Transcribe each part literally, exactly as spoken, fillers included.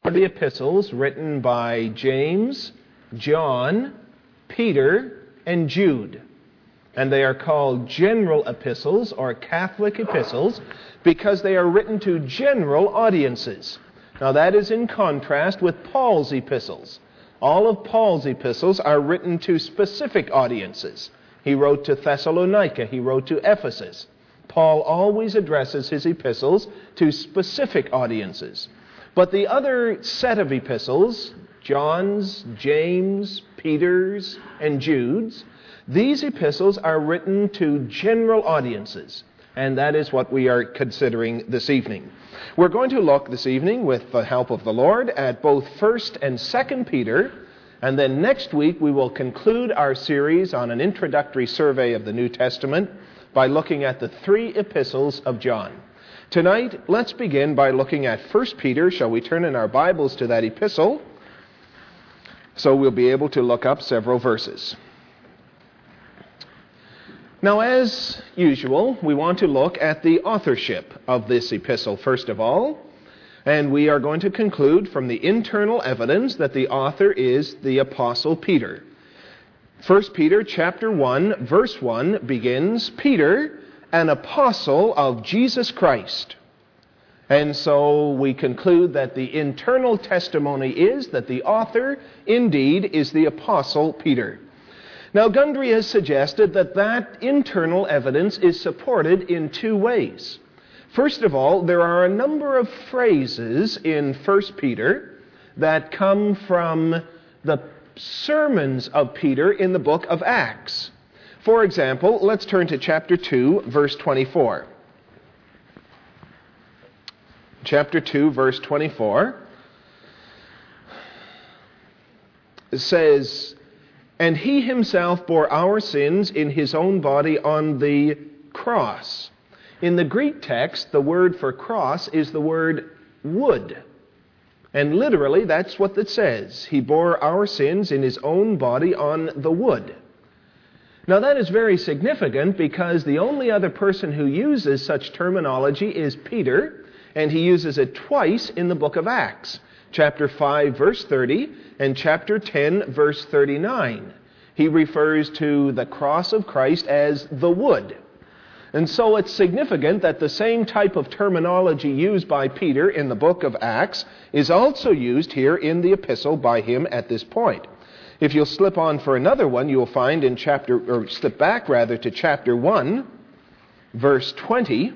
are the epistles written by James, John, Peter, and Jude. And they are called general epistles or Catholic epistles because they are written to general audiences. Now that is in contrast with Paul's epistles. All of Paul's epistles are written to specific audiences. He wrote to Thessalonica, he wrote to Ephesus. Paul always addresses his epistles to specific audiences. But the other set of epistles, John's, James, Peter's, and Jude's, these epistles are written to general audiences. And that is what we are considering this evening. We're going to look this evening, with the help of the Lord, at both First and Second Peter. And then next week we will conclude our series on an introductory survey of the New Testament by looking at the three epistles of John. Tonight, let's begin by looking at First Peter. Shall we turn in our Bibles to that epistle? So we'll be able to look up several verses. Now, as usual, we want to look at the authorship of this epistle first of all. And we are going to conclude from the internal evidence that the author is the Apostle Peter. First Peter chapter one, verse one begins, Peter, an apostle of Jesus Christ. And so we conclude that the internal testimony is that the author indeed is the Apostle Peter. Now Gundry has suggested that that internal evidence is supported in two ways. First of all, there are a number of phrases in First Peter that come from the sermons of Peter in the book of Acts. For example, let's turn to chapter two, verse twenty-four. Chapter two, verse twenty-four says, "And he himself bore our sins in his own body on the cross." In the Greek text, the word for cross is the word wood. And literally, that's what it says. He bore our sins in his own body on the wood. Now that is very significant because the only other person who uses such terminology is Peter, and he uses it twice in the book of Acts, chapter five, verse thirty, and chapter ten, verse thirty-nine. He refers to the cross of Christ as the wood. And so it's significant that the same type of terminology used by Peter in the book of Acts is also used here in the epistle by him at this point. If you'll slip on for another one, you'll find in chapter, or slip back rather to chapter one, verse twenty,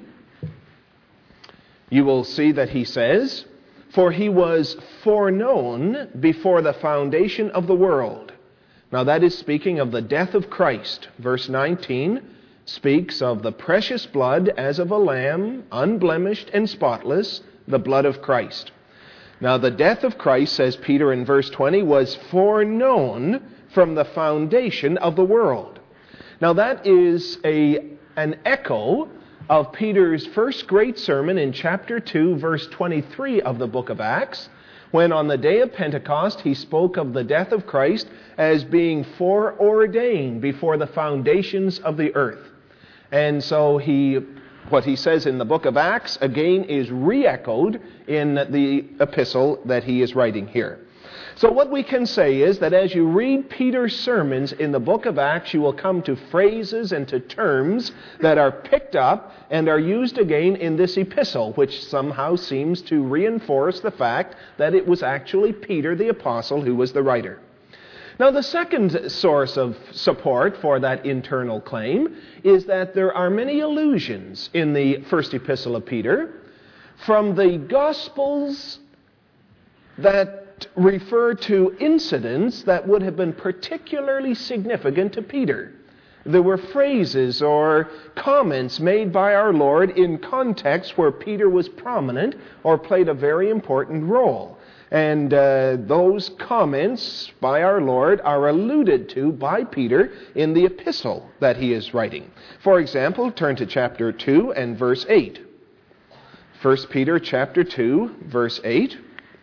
you will see that he says, "For he was foreknown before the foundation of the world." Now that is speaking of the death of Christ. Verse nineteen speaks of the precious blood as of a lamb, unblemished and spotless, the blood of Christ. Now the death of Christ, says Peter in verse twenty, was foreknown from the foundation of the world. Now that is a, an echo of Peter's first great sermon in chapter two, verse twenty-three of the book of Acts, when on the day of Pentecost he spoke of the death of Christ as being foreordained before the foundations of the earth. And so he, what he says in the book of Acts, again is re-echoed in the epistle that he is writing here. So what we can say is that as you read Peter's sermons in the book of Acts, you will come to phrases and to terms that are picked up and are used again in this epistle, which somehow seems to reinforce the fact that it was actually Peter the apostle who was the writer. Now, the second source of support for that internal claim is that there are many allusions in the first epistle of Peter from the Gospels that refer to incidents that would have been particularly significant to Peter. There were phrases or comments made by our Lord in contexts where Peter was prominent or played a very important role. And uh, those comments by our Lord are alluded to by Peter in the epistle that he is writing. For example, turn to chapter two and verse eight. First Peter chapter two, verse eight.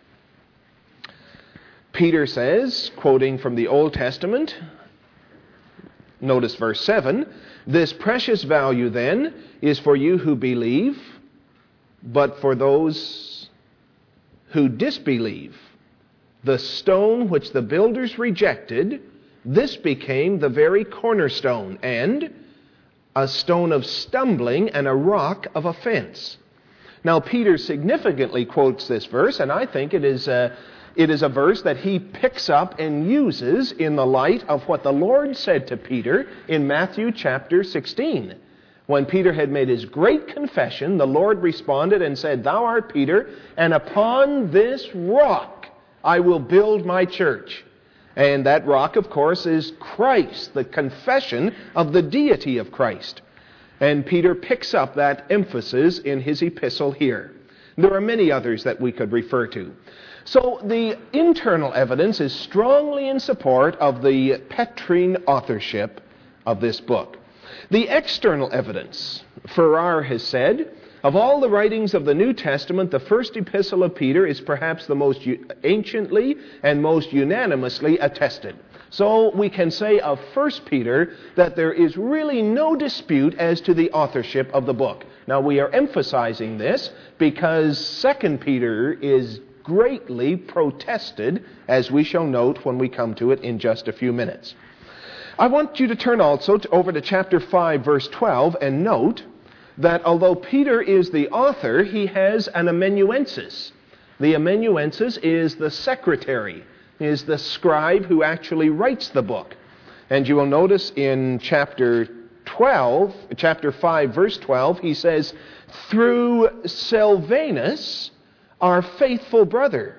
Peter says, quoting from the Old Testament, notice verse seven, "This precious value then is for you who believe, but for those who disbelieve. The stone which the builders rejected, this became the very cornerstone, and a stone of stumbling and a rock of offense. Now, Peter significantly quotes this verse, and I think it is a, it is a verse that he picks up and uses in the light of what the Lord said to Peter in Matthew chapter sixteen. When Peter had made his great confession, the Lord responded and said, "Thou art Peter, and upon this rock I will build my church." And that rock, of course, is Christ, the confession of the deity of Christ. And Peter picks up that emphasis in his epistle here. There are many others that we could refer to. So the internal evidence is strongly in support of the Petrine authorship of this book. The external evidence, Farrar has said, of all the writings of the New Testament, the first epistle of Peter is perhaps the most anciently and most unanimously attested. So we can say of First Peter that there is really no dispute as to the authorship of the book. Now we are emphasizing this because Second Peter is greatly protested, as we shall note when we come to it in just a few minutes. I want you to turn also to, over to chapter five, verse twelve, and note that although Peter is the author, he has an amanuensis. The amanuensis is the secretary, is the scribe who actually writes the book. And you will notice in chapter twelve, chapter five, verse twelve, he says, "Through Silvanus, our faithful brother."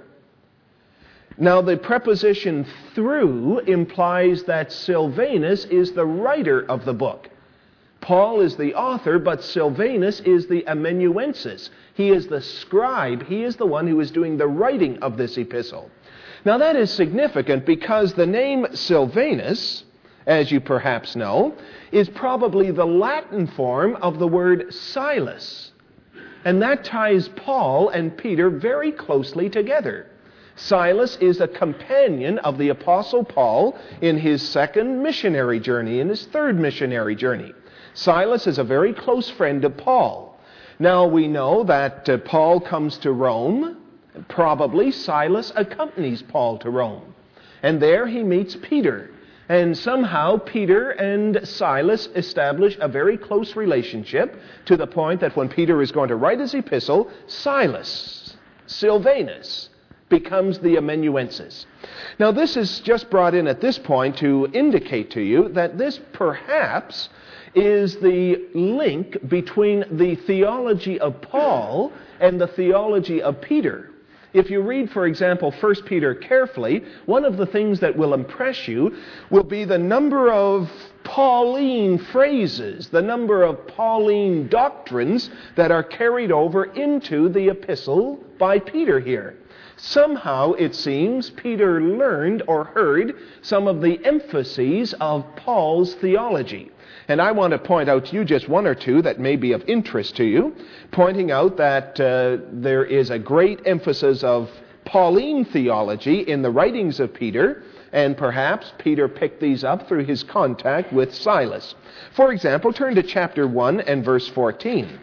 Now the preposition "through" implies that Silvanus is the writer of the book. Paul is the author, but Silvanus is the amanuensis. He is the scribe. He is the one who is doing the writing of this epistle. Now that is significant because the name Silvanus, as you perhaps know, is probably the Latin form of the word Silas. And that ties Paul and Peter very closely together. Silas is a companion of the Apostle Paul in his second missionary journey, in his third missionary journey. Silas is a very close friend of Paul. Now we know that uh, Paul comes to Rome. Probably Silas accompanies Paul to Rome. And there he meets Peter. And somehow Peter and Silas establish a very close relationship to the point that when Peter is going to write his epistle, Silas, Silvanus, becomes the amanuensis. Now this is just brought in at this point to indicate to you that this perhaps is the link between the theology of Paul and the theology of Peter. If you read, for example, First Peter carefully, one of the things that will impress you will be the number of Pauline phrases, the number of Pauline doctrines that are carried over into the epistle by Peter here. Somehow, it seems, Peter learned or heard some of the emphases of Paul's theology. And I want to point out to you just one or two that may be of interest to you, pointing out that uh, there is a great emphasis of Pauline theology in the writings of Peter, and perhaps Peter picked these up through his contact with Silas. For example, turn to chapter one and verse fourteen.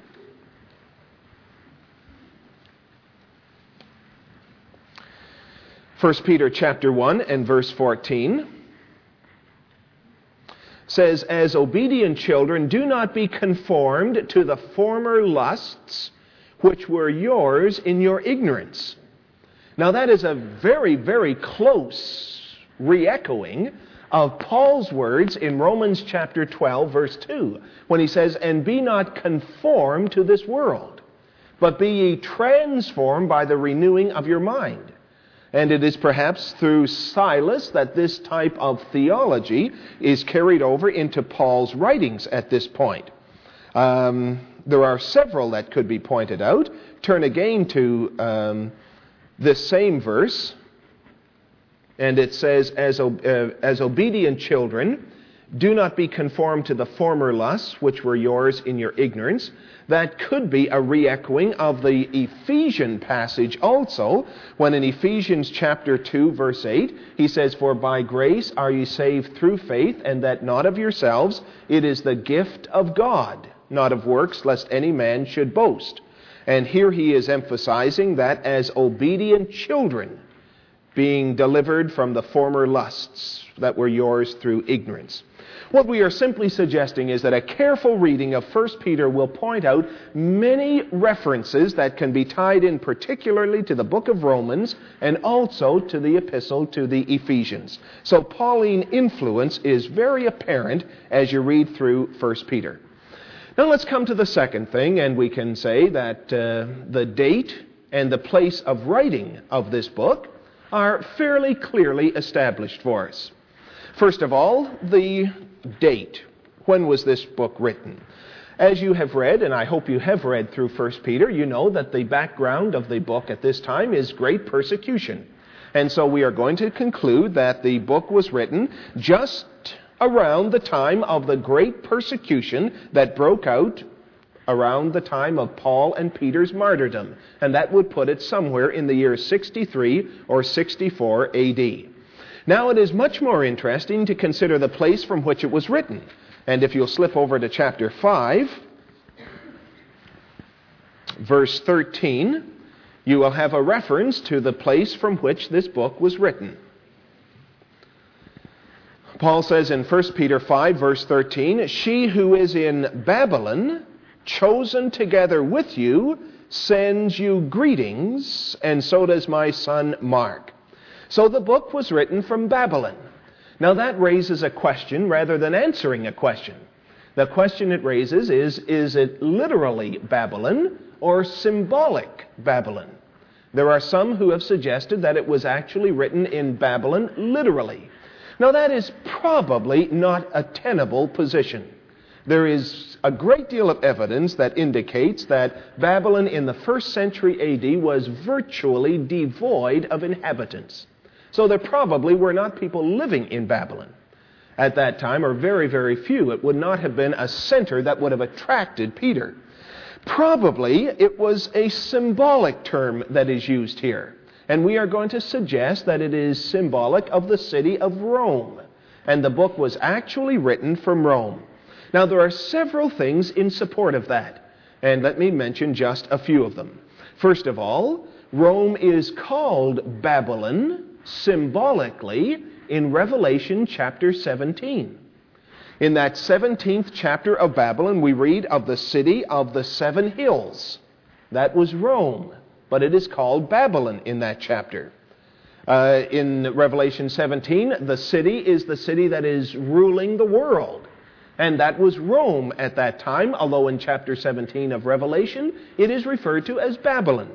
First Peter chapter one and verse fourteen says, "As obedient children, do not be conformed to the former lusts which were yours in your ignorance." Now that is a very, very close re-echoing of Paul's words in Romans chapter twelve, verse two, when he says, "And be not conformed to this world, but be ye transformed by the renewing of your mind." And it is perhaps through Silas that this type of theology is carried over into Paul's writings at this point. Um, there are several that could be pointed out. Turn again to um, this same verse, and it says, as, uh, as obedient children, do not be conformed to the former lusts which were yours in your ignorance. That could be a re-echoing of the Ephesian passage also, when in Ephesians chapter two, verse eight, he says, "For by grace are ye saved through faith, and that not of yourselves, it is the gift of God, not of works, lest any man should boast." And here he is emphasizing that as obedient children, being delivered from the former lusts that were yours through ignorance. What we are simply suggesting is that a careful reading of First Peter will point out many references that can be tied in particularly to the book of Romans and also to the epistle to the Ephesians. So Pauline influence is very apparent as you read through First Peter. Now let's come to the second thing, and we can say that uh, the date and the place of writing of this book are fairly clearly established for us. First of all, the date. When was this book written? As you have read, and I hope you have read through First Peter, you know that the background of the book at this time is great persecution. And so we are going to conclude that the book was written just around the time of the great persecution that broke out around the time of Paul and Peter's martyrdom. And that would put it somewhere in the year sixty-three or sixty-four A D. Now it is much more interesting to consider the place from which it was written. And if you'll slip over to chapter five, verse thirteen, you will have a reference to the place from which this book was written. Paul says in First Peter five, verse thirteen, "She who is in Babylon, chosen together with you, sends you greetings, and so does my son Mark." So the book was written from Babylon. Now that raises a question rather than answering a question. The question it raises is, is it literally Babylon or symbolic Babylon? There are some who have suggested that it was actually written in Babylon literally. Now that is probably not a tenable position. There is a great deal of evidence that indicates that Babylon in the first century A D was virtually devoid of inhabitants. So there probably were not people living in Babylon at that time, or very, very few. It would not have been a center that would have attracted Peter. Probably it was a symbolic term that is used here. And we are going to suggest that it is symbolic of the city of Rome. And the book was actually written from Rome. Now there are several things in support of that. And let me mention just a few of them. First of all, Rome is called Babylon symbolically in Revelation chapter seventeen. In that seventeenth chapter of Babylon, we read of the city of the seven hills. That was Rome, but it is called Babylon in that chapter. Uh, in Revelation seventeen, the city is the city that is ruling the world. And that was Rome at that time, although in chapter seventeen of Revelation, it is referred to as Babylon.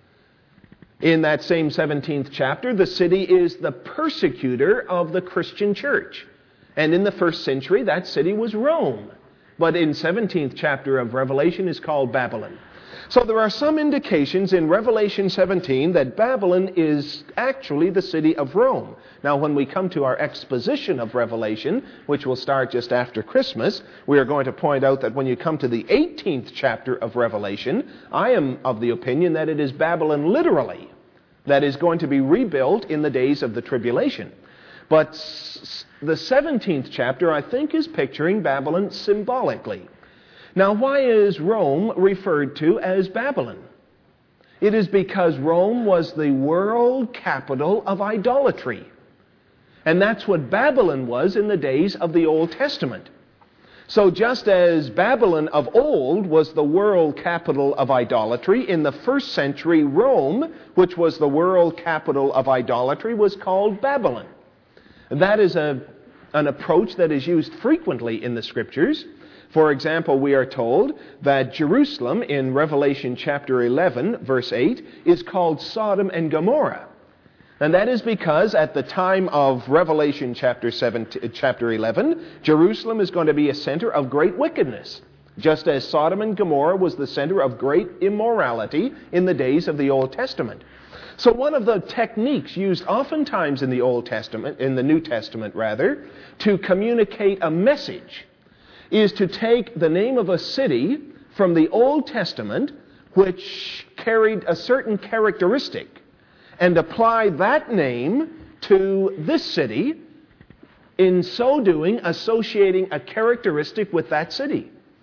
In that same seventeenth chapter, the city is the persecutor of the Christian church. And in the first century, that city was Rome. But in seventeenth chapter of Revelation is called Babylon. So there are some indications in Revelation seventeen that Babylon is actually the city of Rome. Now, when we come to our exposition of Revelation, which will start just after Christmas, we are going to point out that when you come to the eighteenth chapter of Revelation, I am of the opinion that it is Babylon literally that is going to be rebuilt in the days of the tribulation. But the seventeenth chapter, I think, is picturing Babylon symbolically. Now, why is Rome referred to as Babylon? It is because Rome was the world capital of idolatry. And that's what Babylon was in the days of the Old Testament. So just as Babylon of old was the world capital of idolatry, in the first century Rome, which was the world capital of idolatry, was called Babylon. That is a, an approach that is used frequently in the Scriptures. For example, we are told that Jerusalem in Revelation chapter eleven, verse eight, is called Sodom and Gomorrah. And that is because at the time of Revelation chapter seven, chapter eleven, Jerusalem is going to be a center of great wickedness, just as Sodom and Gomorrah was the center of great immorality in the days of the Old Testament. So one of the techniques used oftentimes in the Old Testament, in the New Testament rather, to communicate a message is to take the name of a city from the Old Testament, which carried a certain characteristic, and apply that name to this city, in so doing associating a characteristic with that city.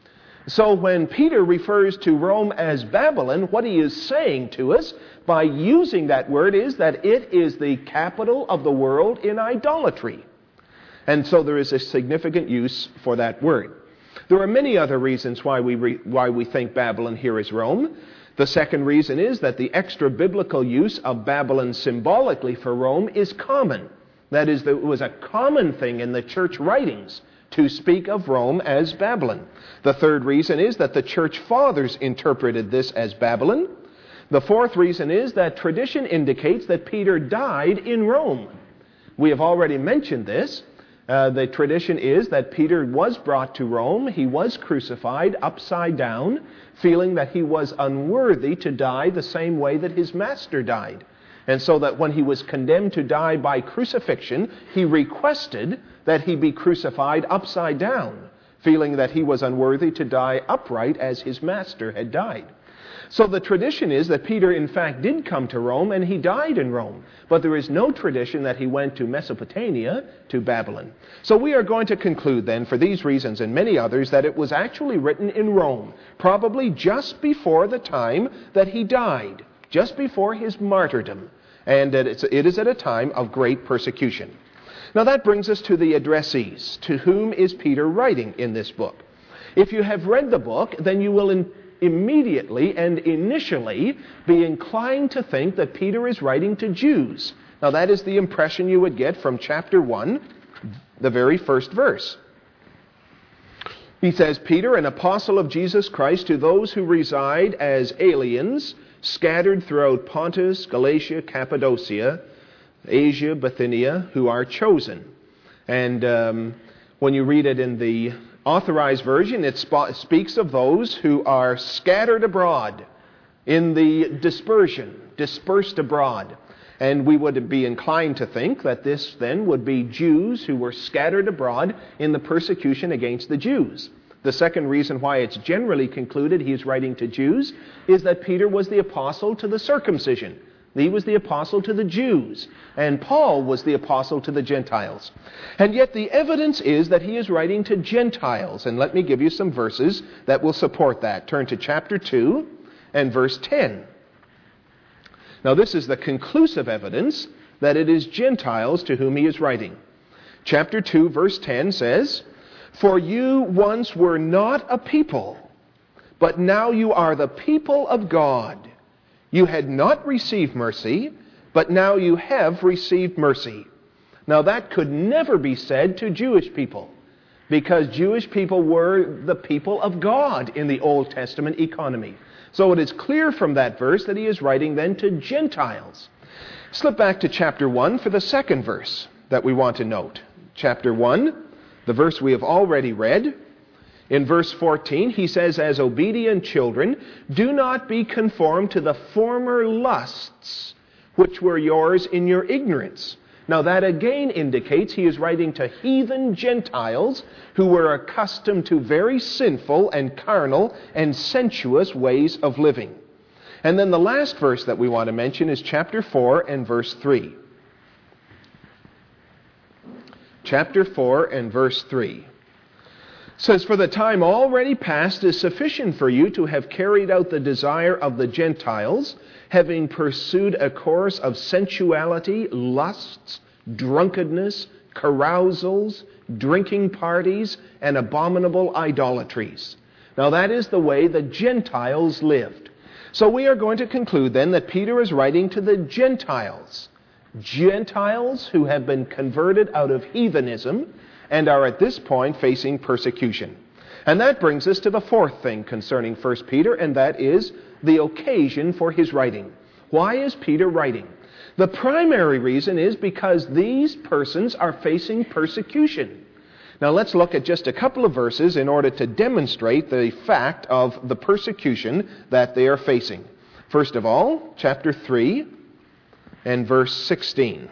So when Peter refers to Rome as Babylon, what he is saying to us by using that word is that it is the capital of the world in idolatry. And so there is a significant use for that word. There are many other reasons why we re- why we think Babylon here is Rome. The second reason is that the extra-biblical use of Babylon symbolically for Rome is common. That is, it was a common thing in the church writings to speak of Rome as Babylon. The third reason is that the church fathers interpreted this as Babylon. The fourth reason is that tradition indicates that Peter died in Rome. We have already mentioned this. Uh, the tradition is that Peter was brought to Rome. He was crucified upside down, feeling that he was unworthy to die the same way that his master died. And so that when he was condemned to die by crucifixion, he requested that he be crucified upside down, feeling that he was unworthy to die upright as his master had died. So the tradition is that Peter, in fact, did come to Rome and he died in Rome. But there is no tradition that he went to Mesopotamia, to Babylon. So we are going to conclude then, for these reasons and many others, that it was actually written in Rome, probably just before the time that he died, just before his martyrdom. And that it's, it is at a time of great persecution. Now that brings us to the addressees. To whom is Peter writing in this book? If you have read the book, then you will in, immediately and initially be inclined to think that Peter is writing to Jews. Now that is the impression you would get from chapter one, the very first verse. He says, Peter, an apostle of Jesus Christ, to those who reside as aliens, scattered throughout Pontus, Galatia, Cappadocia, Asia, Bithynia, who are chosen. And um, when you read it in the Authorized Version, it sp- speaks of those who are scattered abroad in the dispersion, dispersed abroad. And we would be inclined to think that this then would be Jews who were scattered abroad in the persecution against the Jews. The second reason why it's generally concluded he is writing to Jews is that Peter was the apostle to the circumcision. He was the apostle to the Jews, and Paul was the apostle to the Gentiles. And yet the evidence is that he is writing to Gentiles, and let me give you some verses that will support that. Turn to chapter two and verse ten. Now this is the conclusive evidence that it is Gentiles to whom he is writing. Chapter two, verse ten says, For you once were not a people, but now you are the people of God. You had not received mercy, but now you have received mercy. Now that could never be said to Jewish people, because Jewish people were the people of God in the Old Testament economy. So it is clear from that verse that he is writing then to Gentiles. Slip back to chapter one for the second verse that we want to note. Chapter one, the verse we have already read. In verse fourteen, he says, As obedient children, do not be conformed to the former lusts which were yours in your ignorance. Now that again indicates he is writing to heathen Gentiles who were accustomed to very sinful and carnal and sensuous ways of living. And then the last verse that we want to mention is chapter four and verse three. Chapter four and verse three. Says, For the time already past is sufficient for you to have carried out the desire of the Gentiles, having pursued a course of sensuality, lusts, drunkenness, carousals, drinking parties, and abominable idolatries. Now that is the way the Gentiles lived. So we are going to conclude then that Peter is writing to the Gentiles. Gentiles who have been converted out of heathenism and are at this point facing persecution. And that brings us to the fourth thing concerning First Peter, and that is the occasion for his writing. Why is Peter writing? The primary reason is because these persons are facing persecution. Now let's look at just a couple of verses in order to demonstrate the fact of the persecution that they are facing. First of all, chapter three and verse sixteen.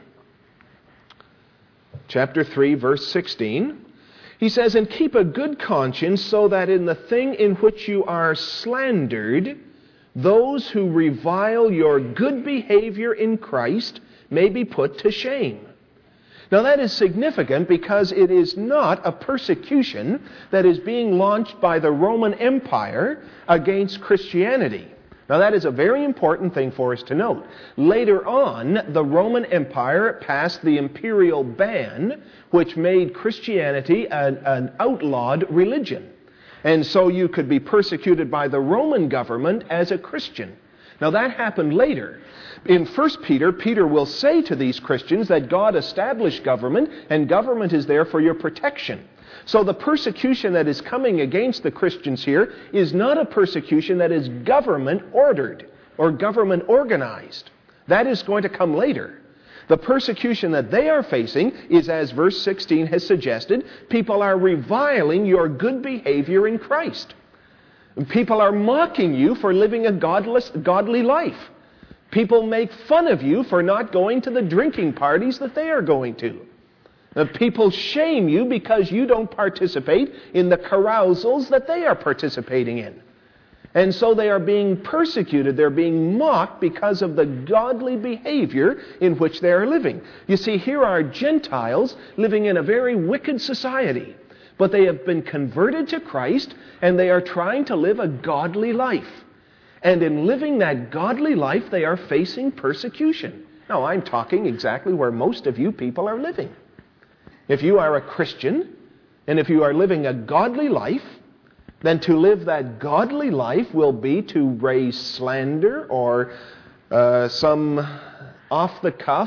Chapter three, verse sixteen, he says, And keep a good conscience, so that in the thing in which you are slandered, those who revile your good behavior in Christ may be put to shame. Now that is significant because it is not a persecution that is being launched by the Roman Empire against Christianity. Now that is a very important thing for us to note. Later on, the Roman Empire passed the imperial ban, which made Christianity an, an outlawed religion. And so you could be persecuted by the Roman government as a Christian. Now that happened later. In First Peter, Peter will say to these Christians that God established government, and government is there for your protection. So the persecution that is coming against the Christians here is not a persecution that is government ordered or government organized. That is going to come later. The persecution that they are facing is, as verse sixteen has suggested, people are reviling your good behavior in Christ. People are mocking you for living a godless, godly life. People make fun of you for not going to the drinking parties that they are going to. People shame you because you don't participate in the carousals that they are participating in. And so they are being persecuted. They're being mocked because of the godly behavior in which they are living. You see, here are Gentiles living in a very wicked society. But they have been converted to Christ, and they are trying to live a godly life. And in living that godly life, they are facing persecution. Now, I'm talking exactly where most of you people are living. If you are a Christian, and if you are living a godly life, then to live that godly life will be to raise slander or uh, some off-the-cuff,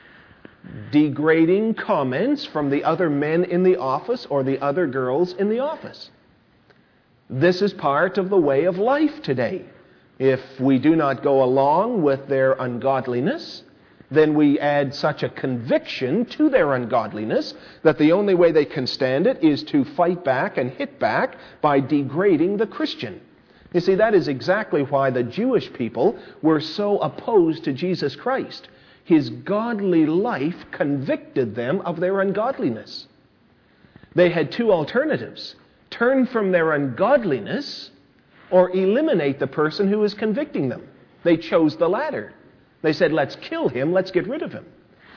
degrading comments from the other men in the office or the other girls in the office. This is part of the way of life today. If we do not go along with their ungodliness, then we add such a conviction to their ungodliness that the only way they can stand it is to fight back and hit back by degrading the Christian. You see, that is exactly why the Jewish people were so opposed to Jesus Christ. His godly life convicted them of their ungodliness. They had two alternatives: turn from their ungodliness or eliminate the person who is convicting them. They chose the latter. They said, let's kill him, let's get rid of him.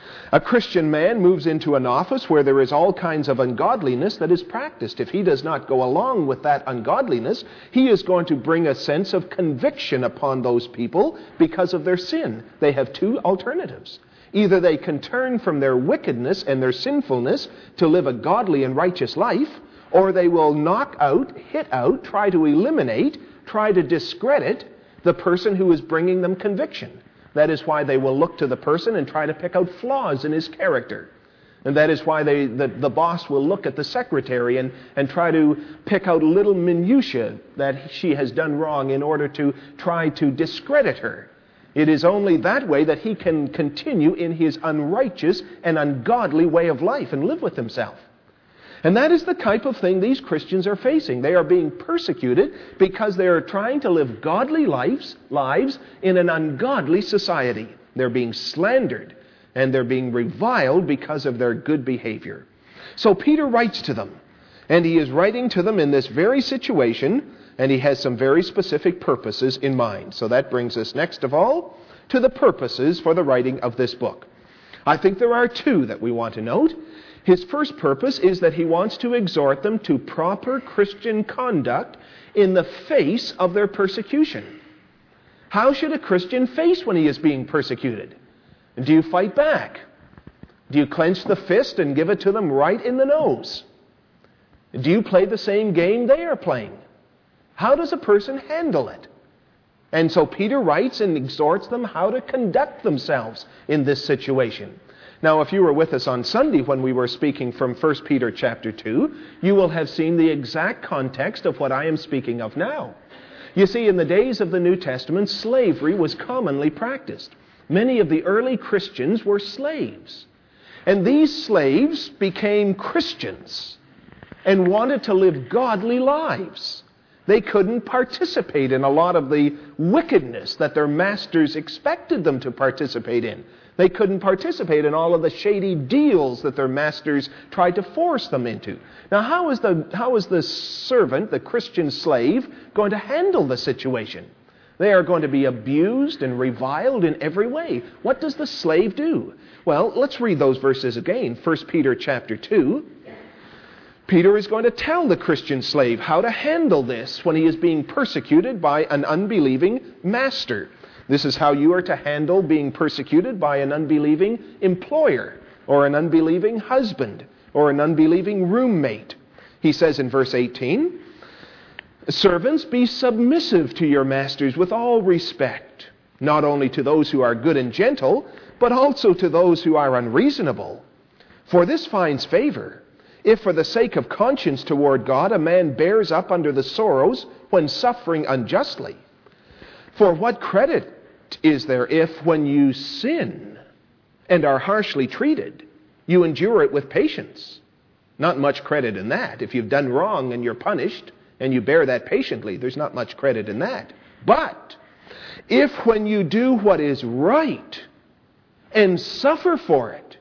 A Christian man moves into an office where there is all kinds of ungodliness that is practiced. If he does not go along with that ungodliness, he is going to bring a sense of conviction upon those people because of their sin. They have two alternatives. Either they can turn from their wickedness and their sinfulness to live a godly and righteous life, or they will knock out, hit out, try to eliminate, try to discredit the person who is bringing them conviction. That is why they will look to the person and try to pick out flaws in his character. And that is why they, the, the boss will look at the secretary and, and try to pick out little minutiae that she has done wrong in order to try to discredit her. It is only that way that he can continue in his unrighteous and ungodly way of life and live with himself. And that is the type of thing these Christians are facing. They are being persecuted because they are trying to live godly lives, lives in an ungodly society. They're being slandered and they're being reviled because of their good behavior. So Peter writes to them, and he is writing to them in this very situation, and he has some very specific purposes in mind. So that brings us next of all to the purposes for the writing of this book. I think there are two that we want to note. His first purpose is that he wants to exhort them to proper Christian conduct in the face of their persecution. How should a Christian face when he is being persecuted? Do you fight back? Do you clench the fist and give it to them right in the nose? Do you play the same game they are playing? How does a person handle it? And so Peter writes and exhorts them how to conduct themselves in this situation. Now, if you were with us on Sunday when we were speaking from First Peter chapter two, you will have seen the exact context of what I am speaking of now. You see, in the days of the New Testament, slavery was commonly practiced. Many of the early Christians were slaves. And these slaves became Christians and wanted to live godly lives. They couldn't participate in a lot of the wickedness that their masters expected them to participate in. They couldn't participate in all of the shady deals that their masters tried to force them into. Now, how is the, how is the servant, the Christian slave, going to handle the situation? They are going to be abused and reviled in every way. What does the slave do? Well, let's read those verses again. First Peter chapter two. Peter is going to tell the Christian slave how to handle this when he is being persecuted by an unbelieving master. This is how you are to handle being persecuted by an unbelieving employer, or an unbelieving husband, or an unbelieving roommate. He says in verse eighteen, "Servants, be submissive to your masters with all respect, not only to those who are good and gentle, but also to those who are unreasonable. For this finds favor, if for the sake of conscience toward God a man bears up under the sorrows when suffering unjustly. For what credit is there if, when you sin and are harshly treated, you endure it with patience?" Not much credit in that. If you've done wrong and you're punished and you bear that patiently, there's not much credit in that. But if when you do what is right and suffer for it,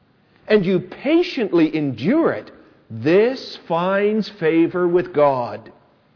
and you patiently endure it, this finds favor with God.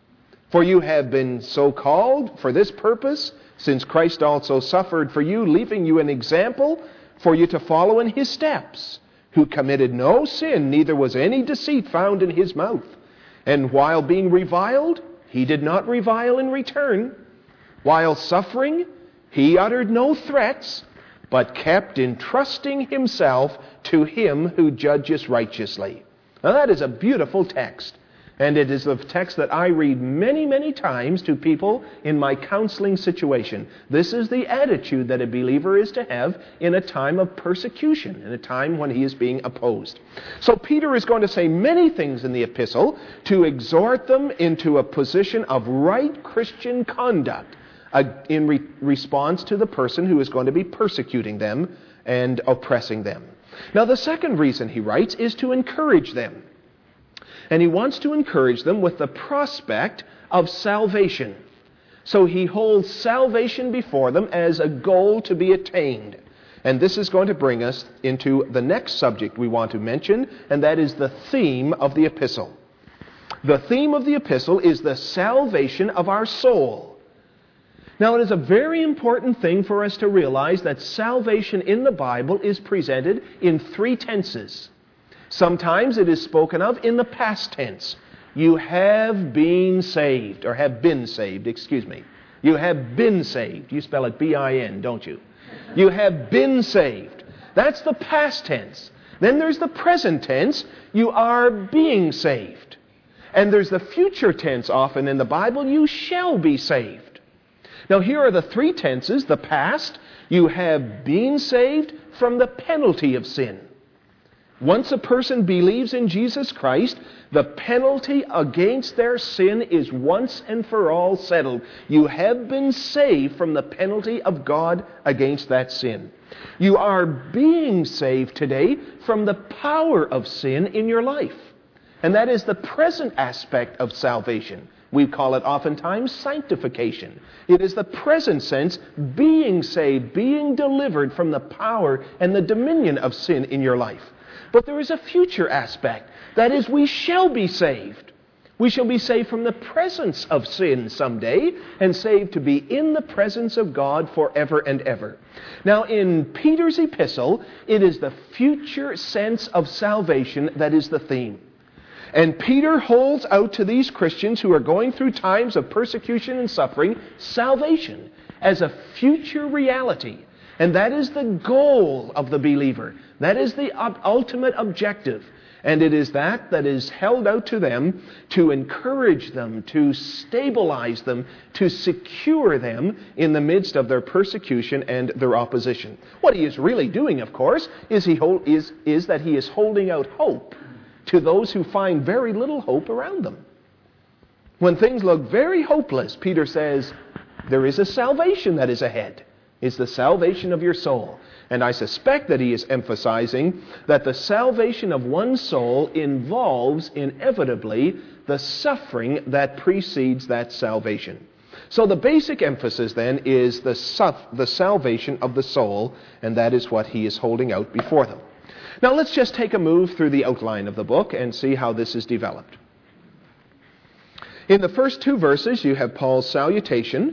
For you have been so called for this purpose, since Christ also suffered for you, leaving you an example for you to follow in his steps, who committed no sin, neither was any deceit found in his mouth. And while being reviled, he did not revile in return. While suffering, he uttered no threats, but kept entrusting himself to him who judges righteously. Now that is a beautiful text. And it is the text that I read many, many times to people in my counseling situation. This is the attitude that a believer is to have in a time of persecution, in a time when he is being opposed. So Peter is going to say many things in the epistle to exhort them into a position of right Christian conduct uh, in re- response to the person who is going to be persecuting them and oppressing them. Now the second reason he writes is to encourage them. And he wants to encourage them with the prospect of salvation. So he holds salvation before them as a goal to be attained. And this is going to bring us into the next subject we want to mention, and that is the theme of the epistle. The theme of the epistle is the salvation of our soul. Now, it is a very important thing for us to realize that salvation in the Bible is presented in three tenses. Sometimes it is spoken of in the past tense. You have been saved, or have been saved, excuse me. You have been saved. You spell it B I N, don't you? You have been saved. That's the past tense. Then there's the present tense. You are being saved. And there's the future tense often in the Bible. You shall be saved. Now here are the three tenses. The past, you have been saved from the penalty of sin. Once a person believes in Jesus Christ, the penalty against their sin is once and for all settled. You have been saved from the penalty of God against that sin. You are being saved today from the power of sin in your life. And that is the present aspect of salvation. We call it oftentimes sanctification. It is the present sense, being saved, being delivered from the power and the dominion of sin in your life. But there is a future aspect. That is, we shall be saved. We shall be saved from the presence of sin someday and saved to be in the presence of God forever and ever. Now, in Peter's epistle, it is the future sense of salvation that is the theme. And Peter holds out to these Christians who are going through times of persecution and suffering, salvation as a future reality. And that is the goal of the believer. That is the ultimate objective. And it is that that is held out to them to encourage them, to stabilize them, to secure them in the midst of their persecution and their opposition. What he is really doing, of course, is, he hold, is, is that he is holding out hope to those who find very little hope around them. When things look very hopeless, Peter says, there is a salvation that is ahead. It's the salvation of your soul. And I suspect that he is emphasizing that the salvation of one's soul involves inevitably the suffering that precedes that salvation. So the basic emphasis then is the, suff- the salvation of the soul, and that is what he is holding out before them. Now let's just take a move through the outline of the book and see how this is developed. In the first two verses, you have Paul's salutation,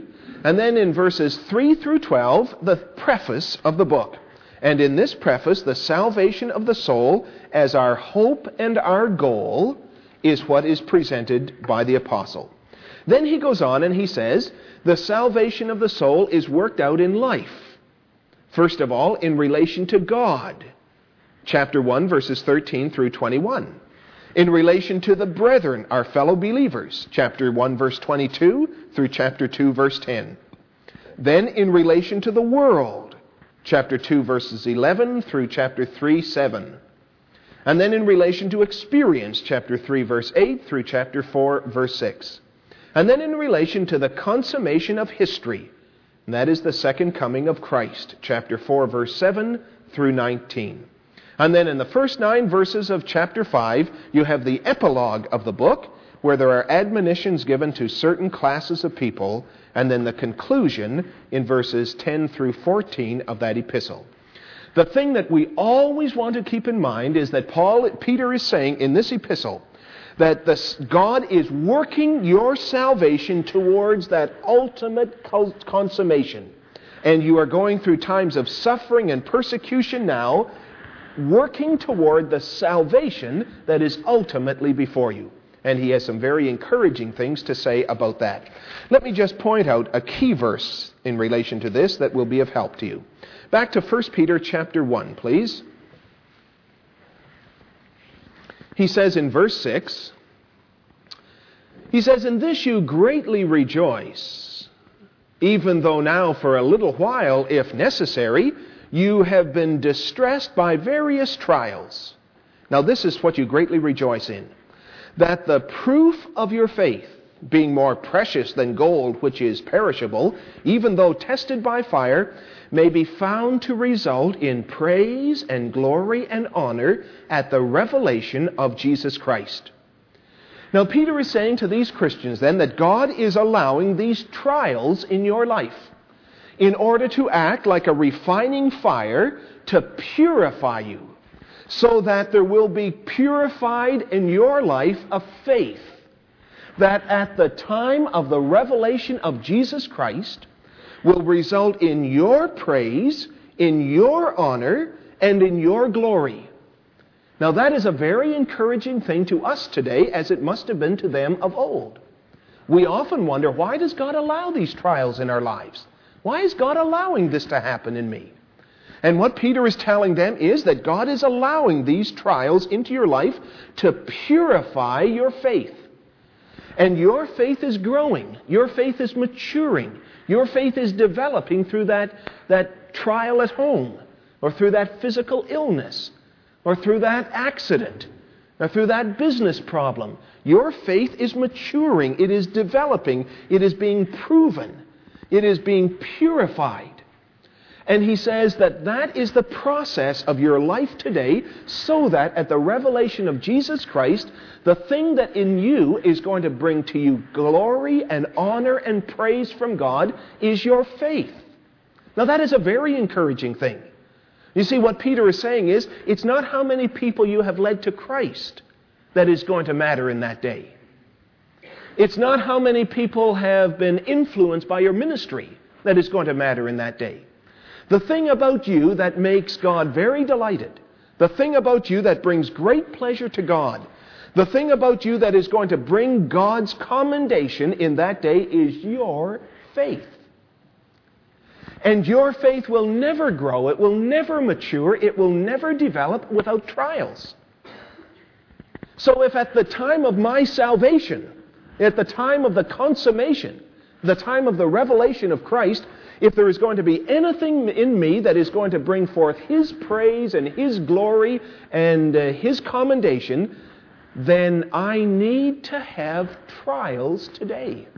And then in verses three through twelve, the preface of the book. And in this preface, the salvation of the soul as our hope and our goal is what is presented by the apostle. Then he goes on and he says, the salvation of the soul is worked out in life. First of all, in relation to God. Chapter one, verses thirteen through twenty-one. In relation to the brethren, our fellow believers. Chapter one, verse twenty-two through chapter two, verse ten. Then in relation to the world. Chapter two, verses eleven through chapter three, seven. And then in relation to experience. Chapter three, verse eight through chapter four, verse six. And then in relation to the consummation of history. And that is the second coming of Christ. Chapter four, verse seven through nineteen. And then in the first nine verses of chapter five, you have the epilogue of the book, where there are admonitions given to certain classes of people, and then the conclusion in verses ten through fourteen of that epistle. The thing that we always want to keep in mind is that Paul, Peter is saying in this epistle that this, God is working your salvation towards that ultimate consummation. And you are going through times of suffering and persecution now, working toward the salvation that is ultimately before you. And he has some very encouraging things to say about that. Let me just point out a key verse in relation to this that will be of help to you. Back to First Peter chapter one, please. He says in verse six, he says, "In this you greatly rejoice, even though now for a little while, if necessary, you have been distressed by various trials." Now this is what you greatly rejoice in. "That the proof of your faith, being more precious than gold which is perishable, even though tested by fire, may be found to result in praise and glory and honor at the revelation of Jesus Christ." Now Peter is saying to these Christians then that God is allowing these trials in your life in order to act like a refining fire to purify you, so that there will be purified in your life a faith that at the time of the revelation of Jesus Christ will result in your praise, in your honor, and in your glory. Now that is a very encouraging thing to us today, as it must have been to them of old. We often wonder, why does God allow these trials in our lives? Why is God allowing this to happen in me? And what Peter is telling them is that God is allowing these trials into your life to purify your faith. And your faith is growing. Your faith is maturing. Your faith is developing through that, that trial at home, or through that physical illness, or through that accident, or through that business problem. Your faith is maturing. It is developing. It is being proven. It is being purified. And he says that that is the process of your life today, so that at the revelation of Jesus Christ, the thing that in you is going to bring to you glory and honor and praise from God is your faith. Now that is a very encouraging thing. You see, what Peter is saying is, it's not how many people you have led to Christ that is going to matter in that day. It's not how many people have been influenced by your ministry that is going to matter in that day. The thing about you that makes God very delighted, the thing about you that brings great pleasure to God, the thing about you that is going to bring God's commendation in that day is your faith. And your faith will never grow, it will never mature, it will never develop without trials. So if at the time of my salvation, at the time of the consummation, the time of the revelation of Christ, if there is going to be anything in me that is going to bring forth His praise and His glory and uh, His commendation, then I need to have trials today,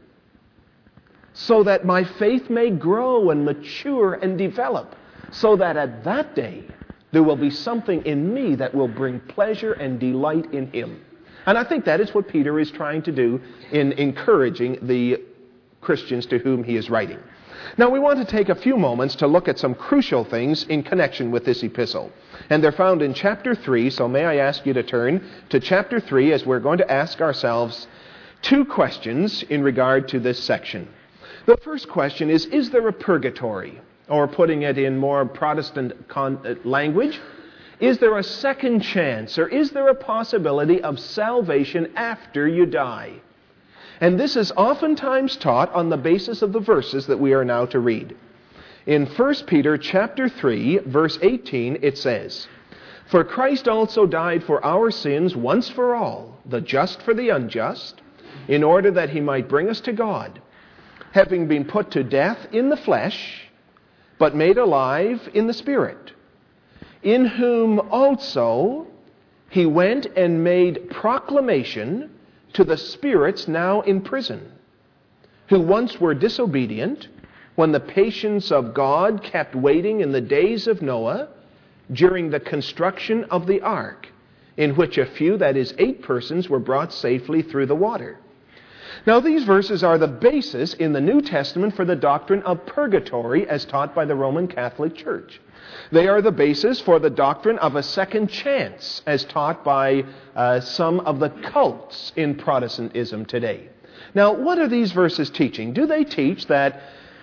so that my faith may grow and mature and develop, so that at that day there will be something in me that will bring pleasure and delight in Him. And I think that is what Peter is trying to do in encouraging the Christians to whom he is writing. Now we want to take a few moments to look at some crucial things in connection with this epistle. And they're found in chapter three, so may I ask you to turn to chapter three as we're going to ask ourselves two questions in regard to this section. The first question is, is there a purgatory? Or putting it in more Protestant con- language, is there a second chance, or is there a possibility of salvation after you die? And this is oftentimes taught on the basis of the verses that we are now to read. In First Peter chapter three, verse eighteen, it says, "For Christ also died for our sins once for all, the just for the unjust, in order that he might bring us to God, having been put to death in the flesh, but made alive in the Spirit, in whom also he went and made proclamation to the spirits now in prison, who once were disobedient, when the patience of God kept waiting in the days of Noah, during the construction of the ark, in which a few, that is, eight persons, were brought safely through the water." Now, these verses are the basis in the New Testament for the doctrine of purgatory as taught by the Roman Catholic Church. They are the basis for the doctrine of a second chance as taught by uh, some of the cults in Protestantism today. Now, what are these verses teaching? Do they teach that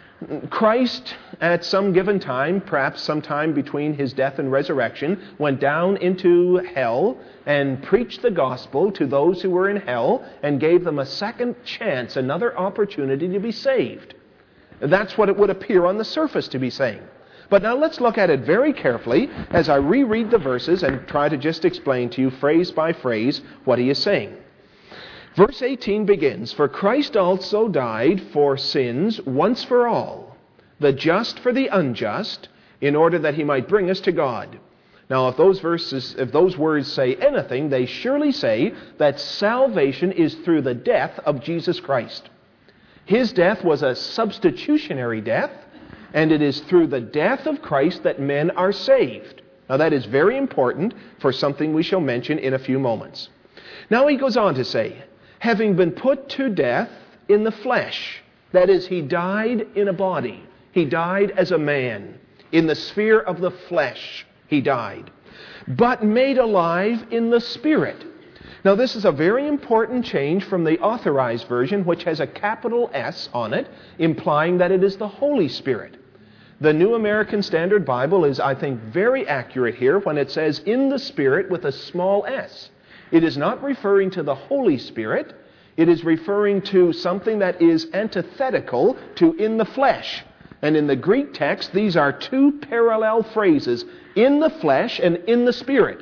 Christ, at some given time, perhaps sometime between his death and resurrection, went down into hell and preached the gospel to those who were in hell and gave them a second chance, another opportunity to be saved? That's what it would appear on the surface to be saying. But now let's look at it very carefully as I reread the verses and try to just explain to you phrase by phrase what he is saying. Verse eighteen begins, "For Christ also died for sins once for all, the just for the unjust, in order that he might bring us to God." Now, if those verses, if those words say anything, they surely say that salvation is through the death of Jesus Christ. His death was a substitutionary death, and it is through the death of Christ that men are saved. Now, that is very important for something we shall mention in a few moments. Now he goes on to say, "Having been put to death in the flesh," that is, he died in a body. He died as a man. In the sphere of the flesh, he died. "But made alive in the Spirit." Now, this is a very important change from the Authorized Version, which has a capital S on it, implying that it is the Holy Spirit. The New American Standard Bible is, I think, very accurate here when it says "in the Spirit" with a small s. It is not referring to the Holy Spirit. It is referring to something that is antithetical to "in the flesh." And in the Greek text, these are two parallel phrases, "in the flesh" and "in the Spirit."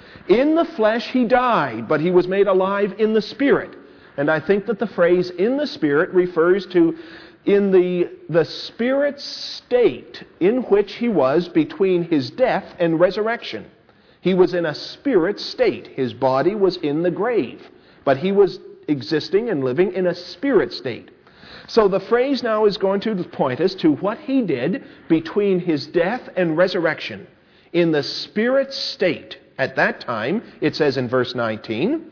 In the flesh he died, but he was made alive in the Spirit. And I think that the phrase "in the Spirit" refers to in the, the Spirit state in which he was between his death and resurrection. He was in a spirit state. His body was in the grave, but he was existing and living in a spirit state. So the phrase now is going to point us to what he did between his death and resurrection. In the spirit state, at that time, it says in verse nineteen,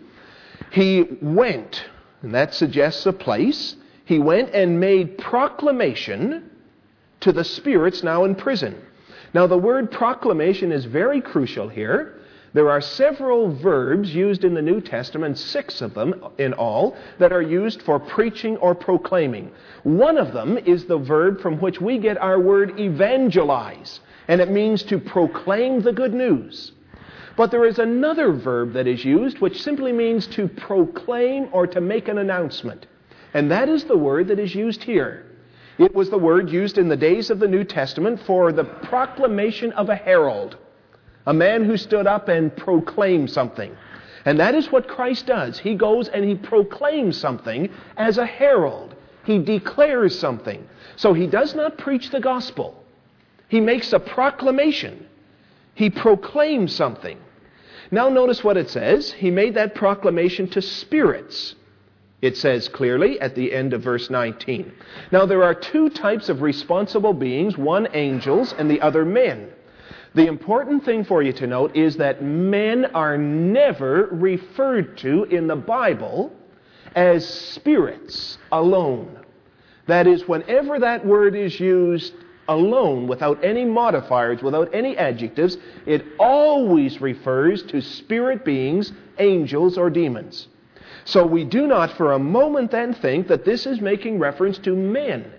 he went, and that suggests a place, he went and made proclamation to the spirits now in prison. Now, the word proclamation is very crucial here. There are several verbs used in the New Testament, six of them in all, that are used for preaching or proclaiming. One of them is the verb from which we get our word evangelize, and it means to proclaim the good news. But there is another verb that is used which simply means to proclaim or to make an announcement, and that is the word that is used here. It was the word used in the days of the New Testament for the proclamation of a herald, a man who stood up and proclaimed something. And that is what Christ does. He goes and he proclaims something as a herald. He declares something. So he does not preach the gospel. He makes a proclamation. He proclaims something. Now notice what it says. He made that proclamation to spirits. It says clearly at the end of verse nineteen. Now there are two types of responsible beings, one angels and the other men. The important thing for you to note is that men are never referred to in the Bible as spirits alone. That is, whenever that word is used alone, without any modifiers, without any adjectives, it always refers to spirit beings, angels, or demons. So we do not for a moment then think that this is making reference to men.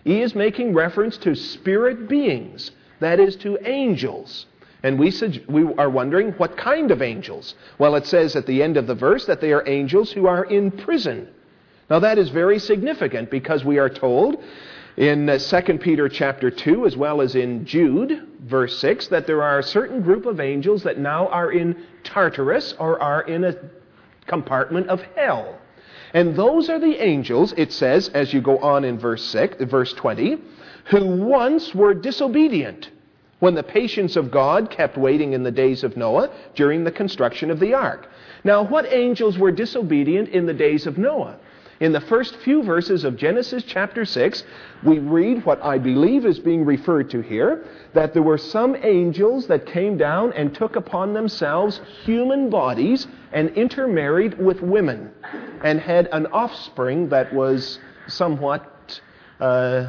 He is making reference to spirit beings, that is, to angels. And we, we are wondering, what kind of angels? Well, it says at the end of the verse that they are angels who are in prison. Now that is very significant, because we are told in Second Peter chapter two, as well as in Jude, verse six, that there are a certain group of angels that now are in Tartarus, or are in a compartment of hell. And those are the angels, it says, as you go on in verse six, verse twenty, who once were disobedient when the patience of God kept waiting in the days of Noah during the construction of the ark. Now, what angels were disobedient in the days of Noah? In the first few verses of Genesis chapter six, we read what I believe is being referred to here, that there were some angels that came down and took upon themselves human bodies and intermarried with women and had an offspring that was somewhat uh,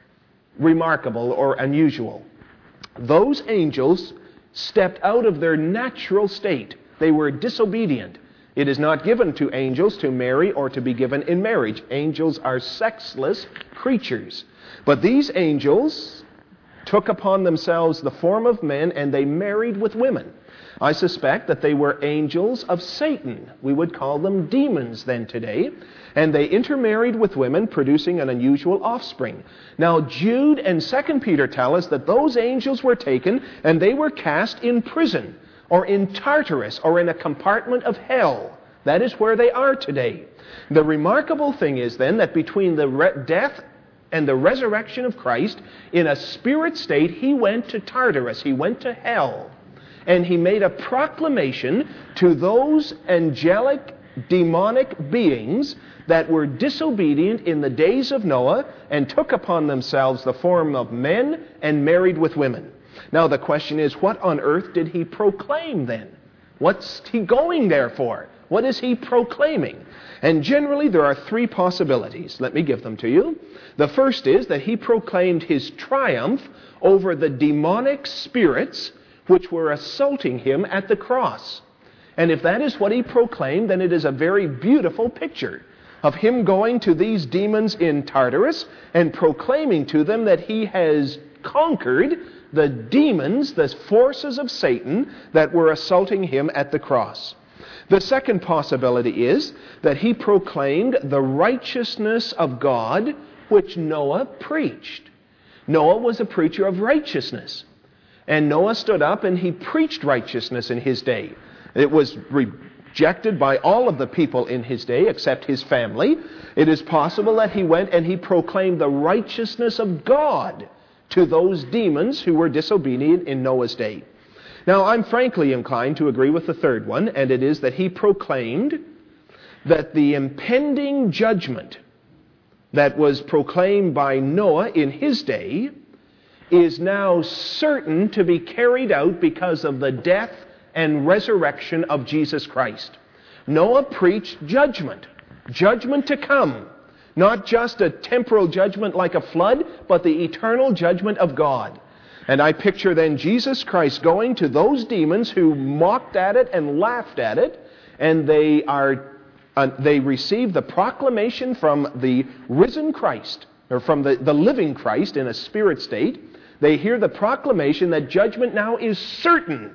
remarkable or unusual. Those angels stepped out of their natural state. They were disobedient. It is not given to angels to marry or to be given in marriage. Angels are sexless creatures. But these angels took upon themselves the form of men, and they married with women. I suspect that they were angels of Satan. We would call them demons then today. And they intermarried with women, producing an unusual offspring. Now, Jude and Second Peter tell us that those angels were taken and they were cast in prison, or in Tartarus, or in a compartment of hell. That is where they are today. The remarkable thing is then that between the re- death and the resurrection of Christ, in a spirit state, he went to Tartarus, he went to hell, and he made a proclamation to those angelic, demonic beings that were disobedient in the days of Noah and took upon themselves the form of men and married with women. Now the question is, what on earth did he proclaim then? What's he going there for? What is he proclaiming? And generally there are three possibilities. Let me give them to you. The first is that he proclaimed his triumph over the demonic spirits which were assaulting him at the cross. And if that is what he proclaimed, then it is a very beautiful picture of him going to these demons in Tartarus and proclaiming to them that he has conquered the demons, the forces of Satan that were assaulting him at the cross. The second possibility is that he proclaimed the righteousness of God which Noah preached. Noah was a preacher of righteousness. And Noah stood up and he preached righteousness in his day. It was rejected by all of the people in his day except his family. It is possible that he went and he proclaimed the righteousness of God to those demons who were disobedient in Noah's day. Now, I'm frankly inclined to agree with the third one, and it is that he proclaimed that the impending judgment that was proclaimed by Noah in his day is now certain to be carried out because of the death and resurrection of Jesus Christ. Noah preached judgment, judgment to come. Not just a temporal judgment like a flood, but the eternal judgment of God. And I picture then Jesus Christ going to those demons who mocked at it and laughed at it, and they are uh, they receive the proclamation from the risen Christ, or from the, the living Christ in a spirit state. They hear the proclamation that judgment now is certain,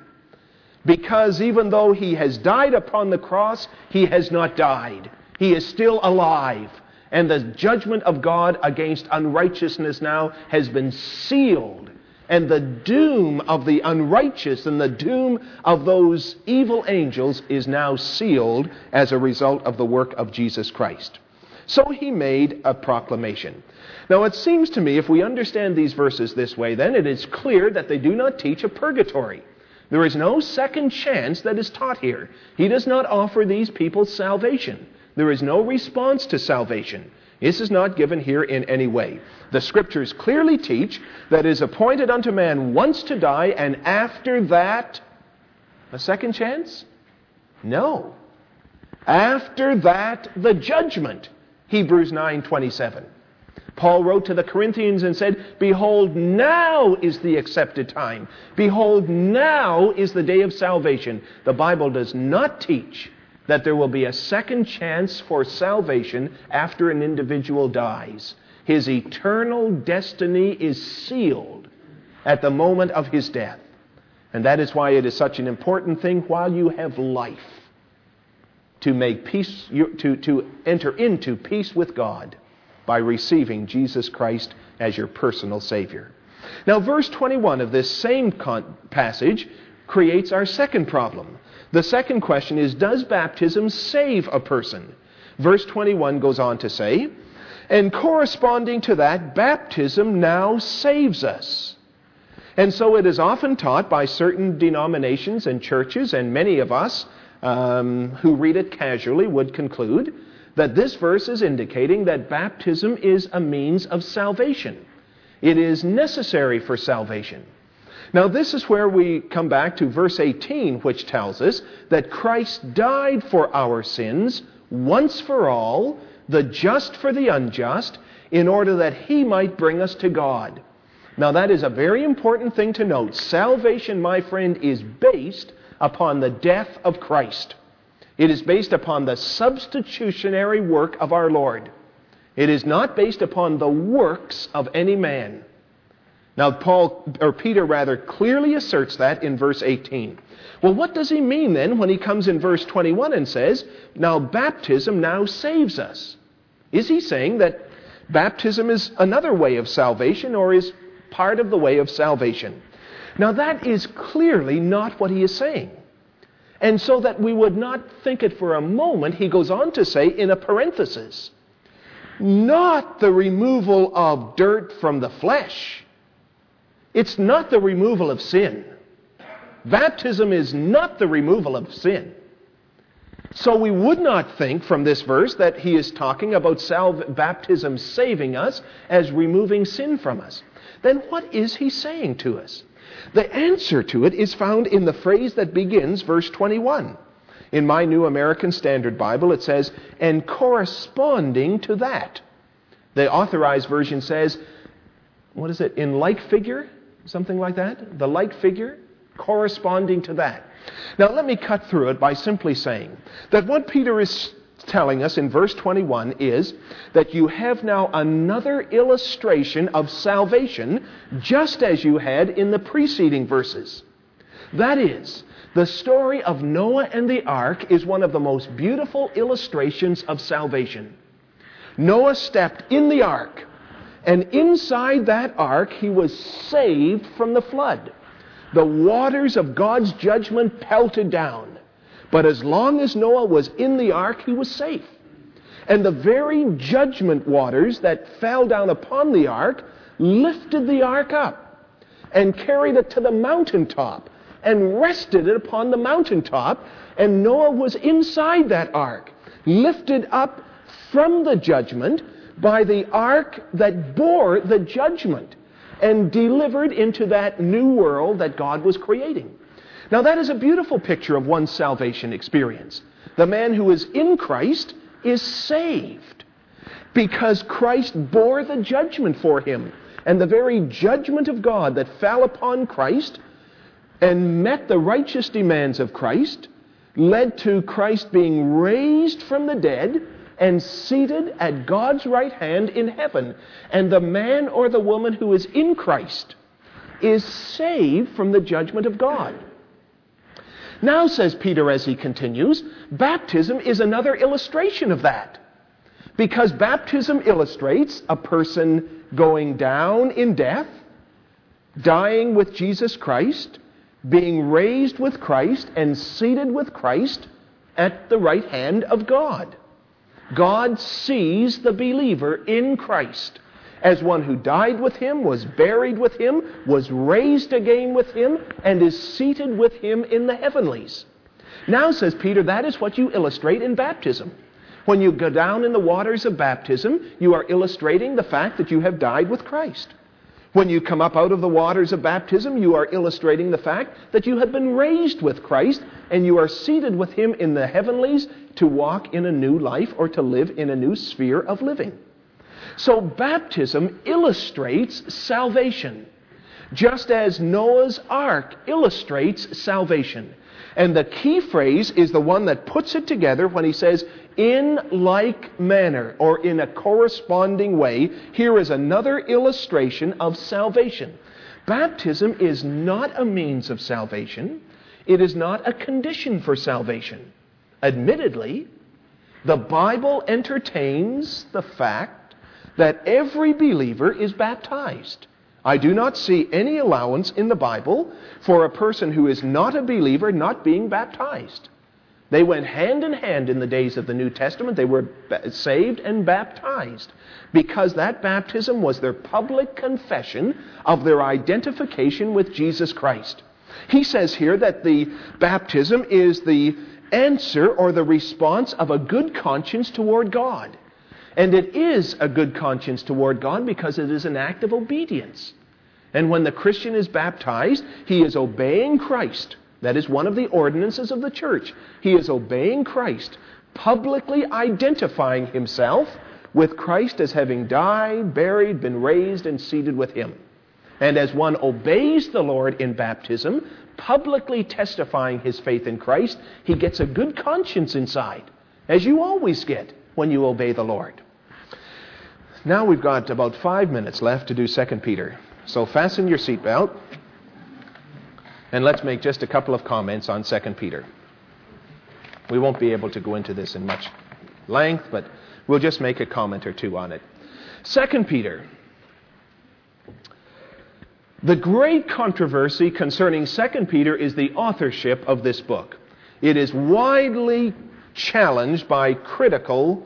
because even though he has died upon the cross, he has not died. He is still alive. And the judgment of God against unrighteousness now has been sealed. And the doom of the unrighteous and the doom of those evil angels is now sealed as a result of the work of Jesus Christ. So he made a proclamation. Now it seems to me, if we understand these verses this way, then it is clear that they do not teach a purgatory. There is no second chance that is taught here. He does not offer these people salvation. There is no response to salvation. This is not given here in any way. The Scriptures clearly teach that it is appointed unto man once to die, and after that, a second chance? No. After that, the judgment. Hebrews nine twenty-seven. Paul wrote to the Corinthians and said, "Behold, now is the accepted time. Behold, now is the day of salvation." The Bible does not teach that there will be a second chance for salvation after an individual dies. His eternal destiny is sealed at the moment of his death. And that is why it is such an important thing while you have life to make peace, to, to enter into peace with God by receiving Jesus Christ as your personal Savior. Now, verse twenty-one of this same con- passage creates our second problem. The second question is, does baptism save a person? Verse twenty-one goes on to say, and corresponding to that, baptism now saves us. And so it is often taught by certain denominations and churches, and many of us um, who read it casually would conclude that this verse is indicating that baptism is a means of salvation. It is necessary for salvation. Now, this is where we come back to verse eighteen, which tells us that Christ died for our sins once for all, the just for the unjust, in order that he might bring us to God. Now, that is a very important thing to note. Salvation, my friend, is based upon the death of Christ. It is based upon the substitutionary work of our Lord. It is not based upon the works of any man. Now, Paul, or Peter rather, clearly asserts that in verse eighteen. Well, what does he mean then when he comes in verse twenty-one and says, now baptism now saves us? Is he saying that baptism is another way of salvation or is part of the way of salvation? Now, that is clearly not what he is saying. And so that we would not think it for a moment, he goes on to say in a parenthesis, not the removal of dirt from the flesh. It's not the removal of sin. Baptism is not the removal of sin. So we would not think from this verse that he is talking about salve, baptism saving us as removing sin from us. Then what is he saying to us? The answer to it is found in the phrase that begins verse twenty-one. In my New American Standard Bible it says, and corresponding to that. The Authorized Version says, what is it, in like figure? Something like that? The like figure? Corresponding to that. Now let me cut through it by simply saying that what Peter is telling us in verse twenty-one is that you have now another illustration of salvation just as you had in the preceding verses. That is, the story of Noah and the ark is one of the most beautiful illustrations of salvation. Noah stepped in the ark, and inside that ark he was saved from the flood. The waters of God's judgment pelted down. But as long as Noah was in the ark, he was safe. And the very judgment waters that fell down upon the ark lifted the ark up and carried it to the mountaintop and rested it upon the mountaintop. And Noah was inside that ark, lifted up from the judgment by the ark that bore the judgment and delivered into that new world that God was creating. Now that is a beautiful picture of one's salvation experience. The man who is in Christ is saved because Christ bore the judgment for him. And the very judgment of God that fell upon Christ and met the righteous demands of Christ led to Christ being raised from the dead and seated at God's right hand in heaven. And the man or the woman who is in Christ is saved from the judgment of God. Now, says Peter as he continues, baptism is another illustration of that. Because baptism illustrates a person going down in death, dying with Jesus Christ, being raised with Christ, and seated with Christ at the right hand of God. God sees the believer in Christ as one who died with him, was buried with him, was raised again with him, and is seated with him in the heavenlies. Now, says Peter, that is what you illustrate in baptism. When you go down in the waters of baptism, you are illustrating the fact that you have died with Christ. When you come up out of the waters of baptism, you are illustrating the fact that you have been raised with Christ and you are seated with him in the heavenlies to walk in a new life or to live in a new sphere of living. So baptism illustrates salvation, just as Noah's ark illustrates salvation. And the key phrase is the one that puts it together when he says, in like manner, or in a corresponding way. Here is another illustration of salvation. Baptism is not a means of salvation. It is not a condition for salvation. Admittedly, the Bible entertains the fact that every believer is baptized. I do not see any allowance in the Bible for a person who is not a believer not being baptized. They went hand in hand in the days of the New Testament. They were saved and baptized because that baptism was their public confession of their identification with Jesus Christ. He says here that the baptism is the answer or the response of a good conscience toward God. And it is a good conscience toward God because it is an act of obedience. And when the Christian is baptized, he is obeying Christ. That is one of the ordinances of the church. He is obeying Christ, publicly identifying himself with Christ as having died, buried, been raised, and seated with him. And as one obeys the Lord in baptism, publicly testifying his faith in Christ, he gets a good conscience inside, as you always get when you obey the Lord. Now we've got about five minutes left to do Second Peter. So fasten your seatbelt, and let's make just a couple of comments on Second Peter. We won't be able to go into this in much length, but we'll just make a comment or two on it. Second Peter. The great controversy concerning Second Peter is the authorship of this book. It is widely challenged by critical,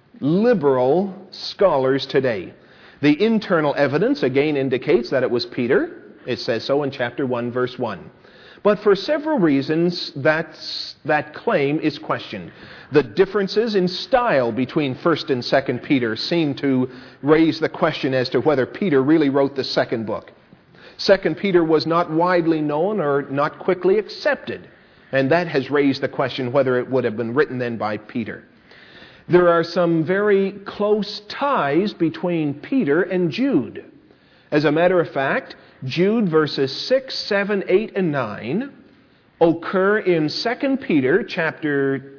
liberal scholars today. The internal evidence again indicates that it was Peter. It says so in chapter one, verse one. But for several reasons, that's, that claim is questioned. The differences in style between First and Second Peter seem to raise the question as to whether Peter really wrote the second book. Second Peter was not widely known or not quickly accepted, and that has raised the question whether it would have been written then by Peter. There are some very close ties between Peter and Jude. As a matter of fact, Jude verses six, seven, eight, and nine occur in Second Peter chapter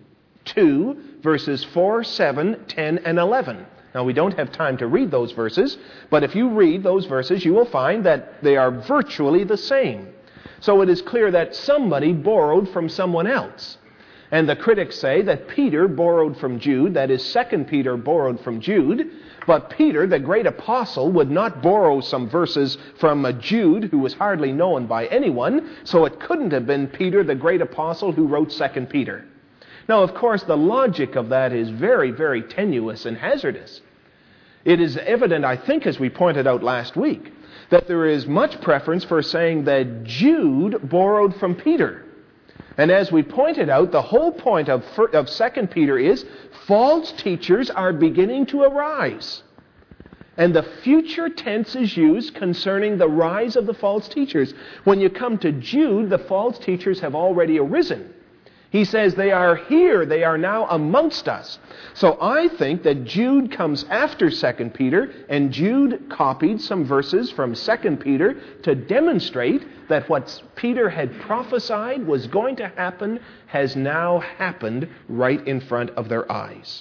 two, verses four, seven, ten, and eleven. Now, we don't have time to read those verses, but if you read those verses, you will find that they are virtually the same. So it is clear that somebody borrowed from someone else. And the critics say that Peter borrowed from Jude, that is, Second Peter borrowed from Jude, but Peter, the great apostle, would not borrow some verses from a Jude who was hardly known by anyone, so it couldn't have been Peter, the great apostle, who wrote Second Peter. Now, of course, the logic of that is very, very tenuous and hazardous. It is evident, I think, as we pointed out last week, that there is much preference for saying that Jude borrowed from Peter. And as we pointed out, the whole point of, of Second Peter is false teachers are beginning to arise. And the future tense is used concerning the rise of the false teachers. When you come to Jude, the false teachers have already arisen. He says they are here, they are now amongst us. So I think that Jude comes after Second Peter, and Jude copied some verses from Second Peter to demonstrate that what Peter had prophesied was going to happen has now happened right in front of their eyes.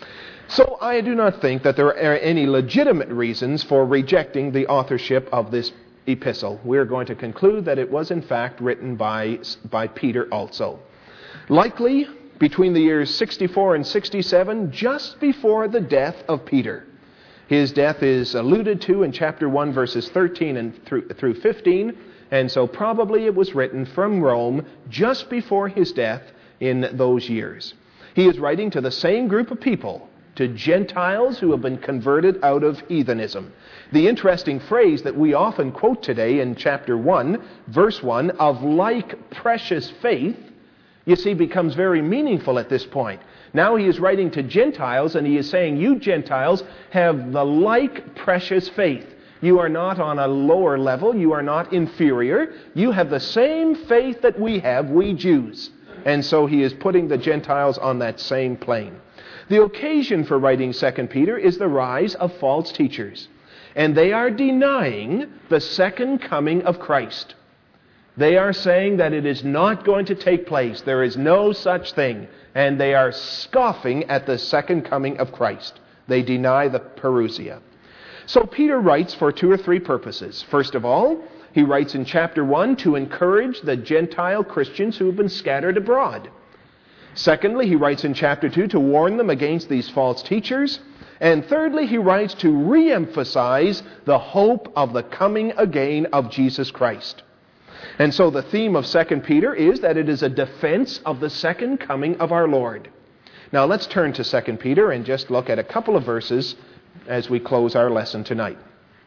So I do not think that there are any legitimate reasons for rejecting the authorship of this epistle. We're going to conclude that it was in fact written by, by Peter also. Likely between the years sixty-four and sixty-seven, just before the death of Peter. His death is alluded to in chapter one, verses thirteen and through, through fifteen, and so probably it was written from Rome just before his death in those years. He is writing to the same group of people, to Gentiles who have been converted out of heathenism. The interesting phrase that we often quote today in chapter one, verse one, of like precious faith, you see, becomes very meaningful at this point. Now he is writing to Gentiles, and he is saying, you Gentiles have the like precious faith. You are not on a lower level. You are not inferior. You have the same faith that we have, we Jews. And so he is putting the Gentiles on that same plane. The occasion for writing Second Peter is the rise of false teachers. And they are denying the second coming of Christ. They are saying that it is not going to take place. There is no such thing. And they are scoffing at the second coming of Christ. They deny the parousia. So Peter writes for two or three purposes. First of all, he writes in chapter one to encourage the Gentile Christians who have been scattered abroad. Secondly, he writes in chapter two to warn them against these false teachers. And thirdly, he writes to re-emphasize the hope of the coming again of Jesus Christ. And so the theme of Second Peter is that it is a defense of the second coming of our Lord. Now let's turn to Second Peter and just look at a couple of verses as we close our lesson tonight.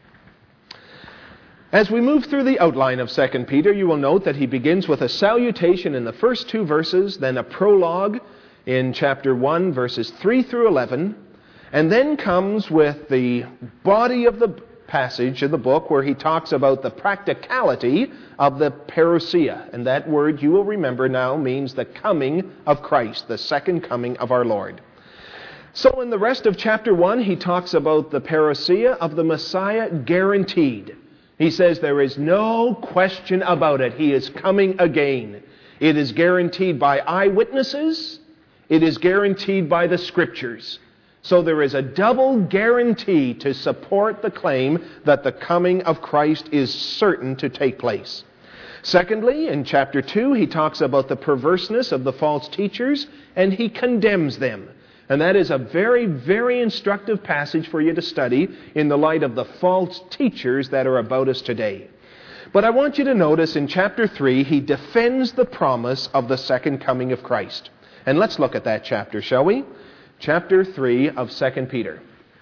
As we move through the outline of Second Peter, you will note that he begins with a salutation in the first two verses, then a prologue in chapter one, verses three through eleven, and then comes with the body of the passage of the book where he talks about the practicality of the parousia. And that word, you will remember now, means the coming of Christ, the second coming of our Lord. So in the rest of chapter one, he talks about the parousia of the Messiah guaranteed. He says there is no question about it. He is coming again. It is guaranteed by eyewitnesses. It is guaranteed by the Scriptures. So there is a double guarantee to support the claim that the coming of Christ is certain to take place. Secondly, in chapter two, he talks about the perverseness of the false teachers, and he condemns them. And that is a very, very instructive passage for you to study in the light of the false teachers that are about us today. But I want you to notice in chapter three, he defends the promise of the second coming of Christ. And let's look at that chapter, shall we? Chapter three of Second Peter.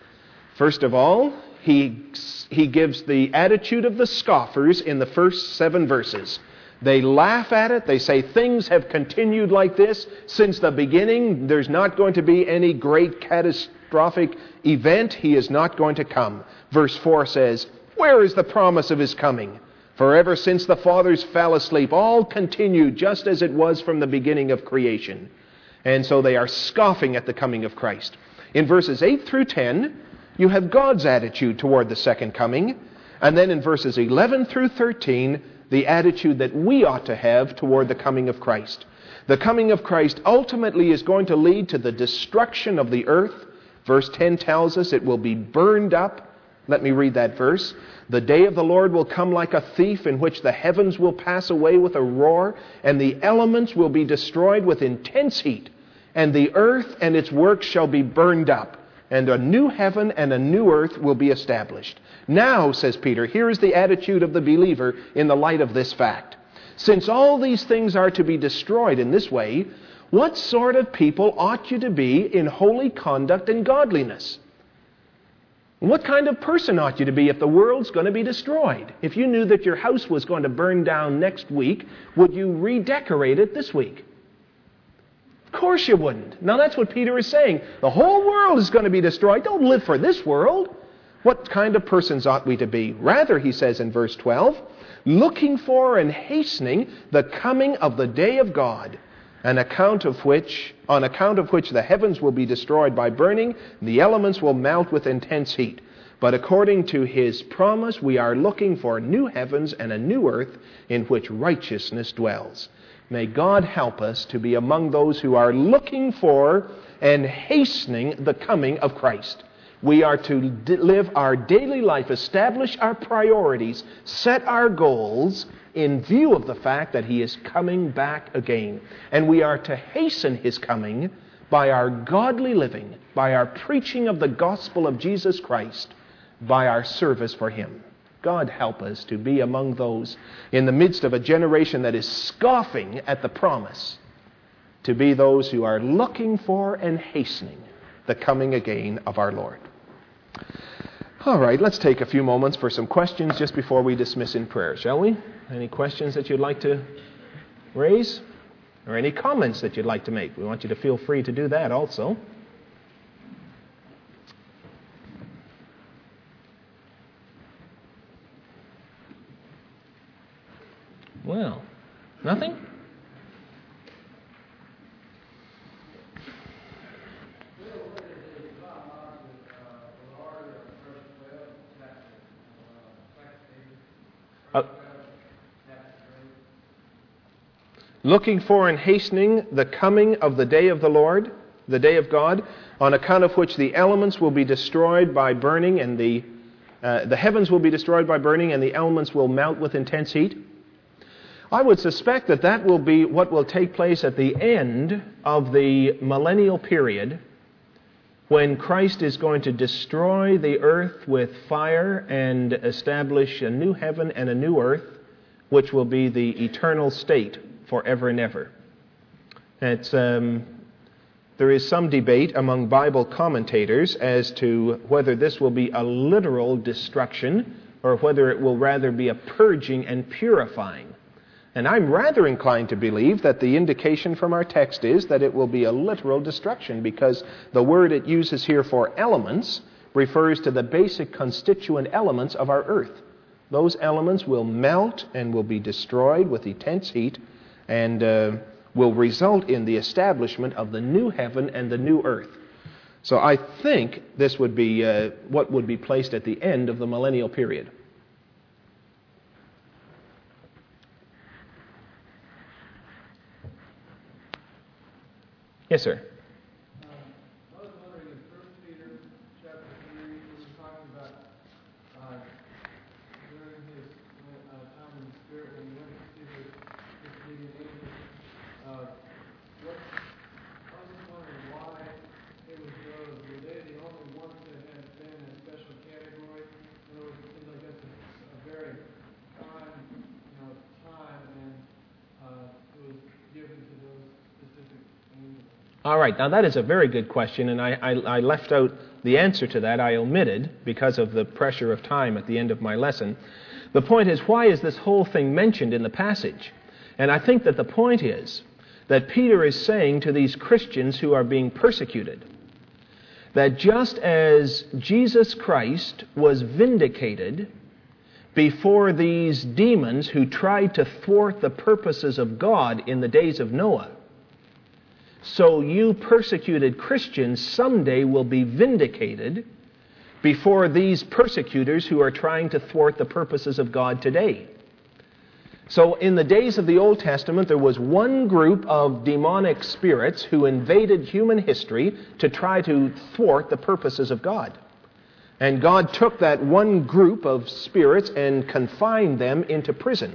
First of all, he, he gives the attitude of the scoffers in the first seven verses. They laugh at it. They say things have continued like this since the beginning. There's not going to be any great catastrophic event. He is not going to come. Verse four says, "Where is the promise of his coming? For ever since the fathers fell asleep, all continued just as it was from the beginning of creation." And so they are scoffing at the coming of Christ. In verses eight through ten, you have God's attitude toward the second coming. And then in verses eleven through thirteen, the attitude that we ought to have toward the coming of Christ. The coming of Christ ultimately is going to lead to the destruction of the earth. Verse ten tells us it will be burned up. Let me read that verse. "The day of the Lord will come like a thief, in which the heavens will pass away with a roar, and the elements will be destroyed with intense heat. And the earth and its works shall be burned up, and a new heaven and a new earth will be established." Now, says Peter, here is the attitude of the believer in the light of this fact. Since all these things are to be destroyed in this way, what sort of people ought you to be in holy conduct and godliness? What kind of person ought you to be if the world's going to be destroyed? If you knew that your house was going to burn down next week, would you redecorate it this week? Of course you wouldn't. Now that's what Peter is saying. The whole world is going to be destroyed. Don't live for this world. What kind of persons ought we to be? Rather, he says in verse twelve, looking for and hastening the coming of the day of God, an account of which, on account of which the heavens will be destroyed by burning, and the elements will melt with intense heat. But according to his promise, we are looking for new heavens and a new earth in which righteousness dwells. May God help us to be among those who are looking for and hastening the coming of Christ. We are to d- live our daily life, establish our priorities, set our goals in view of the fact that he is coming back again. And we are to hasten his coming by our godly living, by our preaching of the gospel of Jesus Christ, by our service for him. God help us to be among those in the midst of a generation that is scoffing at the promise, to be those who are looking for and hastening the coming again of our Lord. All right, let's take a few moments for some questions just before we dismiss in prayer, shall we? Any questions that you'd like to raise? Or any comments that you'd like to make? We want you to feel free to do that also. Well, nothing? Uh, looking for and hastening the coming of the day of the Lord, the day of God, on account of which the elements will be destroyed by burning, and the uh, the heavens will be destroyed by burning, and the elements will melt with intense heat. I would suspect that that will be what will take place at the end of the millennial period, when Christ is going to destroy the earth with fire and establish a new heaven and a new earth, which will be the eternal state forever and ever. It's, um, there is some debate among Bible commentators as to whether this will be a literal destruction or whether it will rather be a purging and purifying. And I'm rather inclined to believe that the indication from our text is that it will be a literal destruction, because the word it uses here for elements refers to the basic constituent elements of our earth. Those elements will melt and will be destroyed with intense heat, and uh, will result in the establishment of the new heaven and the new earth. So I think this would be uh, what would be placed at the end of the millennial period. Yes, sir. Um, I was wondering, in First Peter chapter three, he was talking about uh, during his uh, time in the Spirit when he went to see the this meeting angels. Uh, what, I was just wondering why it was those. Were they the only ones that had been in a special category? In other words, it seems like that's a, a very kind, you know, time, and uh, it was given to those specific angels. All right, now that is a very good question, and I, I, I left out the answer to that. I omitted because of the pressure of time at the end of my lesson. The point is, why is this whole thing mentioned in the passage? And I think that the point is that Peter is saying to these Christians who are being persecuted that just as Jesus Christ was vindicated before these demons who tried to thwart the purposes of God in the days of Noah, so you persecuted Christians someday will be vindicated before these persecutors who are trying to thwart the purposes of God today. So in the days of the Old Testament, there was one group of demonic spirits who invaded human history to try to thwart the purposes of God. And God took that one group of spirits and confined them into prison.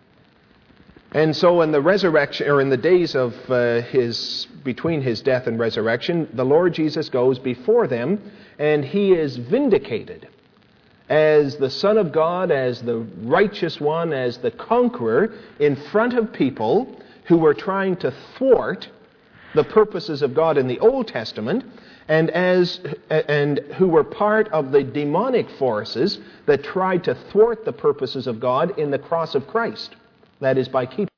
And so in the resurrection, or in the days of uh, his, between his death and resurrection, the Lord Jesus goes before them, and he is vindicated as the Son of God, as the righteous one, as the conqueror in front of people who were trying to thwart the purposes of God in the Old Testament, and as and who were part of the demonic forces that tried to thwart the purposes of God in the cross of Christ. That is, by keeping